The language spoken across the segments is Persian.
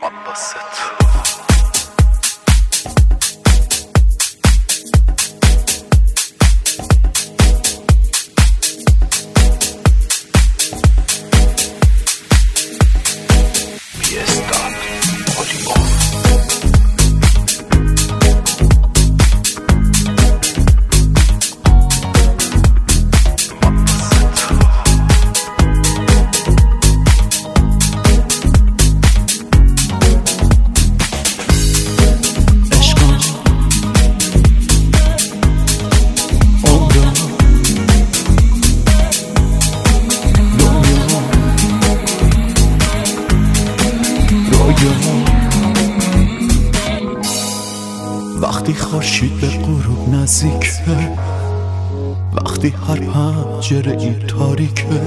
وقتی خورشید به غروب نزدیکه، وقتی هر پنجره ای تاریکه،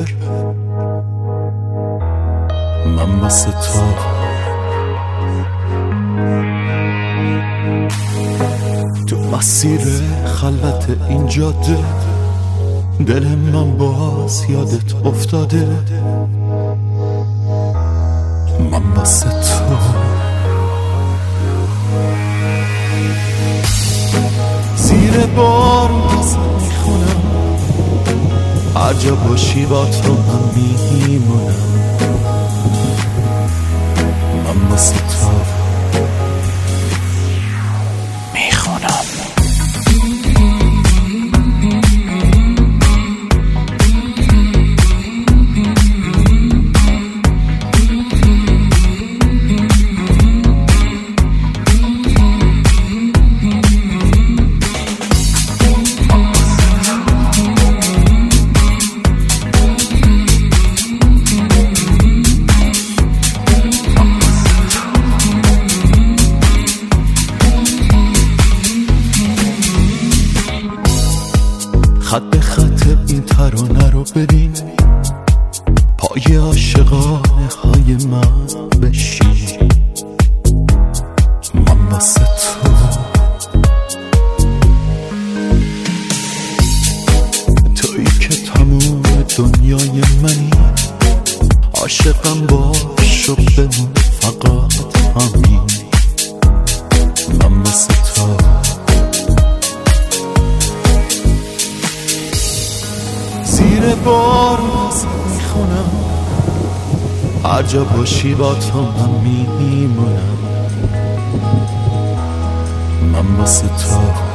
من واسه تو تو مسیر خلوت این جاده، دل من باز یادت افتاده، من واسه تو زیر بارون ازت میخونم، هر جا باشی با تو من میمونم، من واسه تو میخونم. خط به خط این ترانه رو ببین، پای عاشقانه های من بشین، من واسه تو تویی که تموم دنیای منی، عاشقم باش و بمون فقط همین، من واسه تو زیر بارون ازت میخونم، هر جا باشی با تو من میمونم، من واسه تو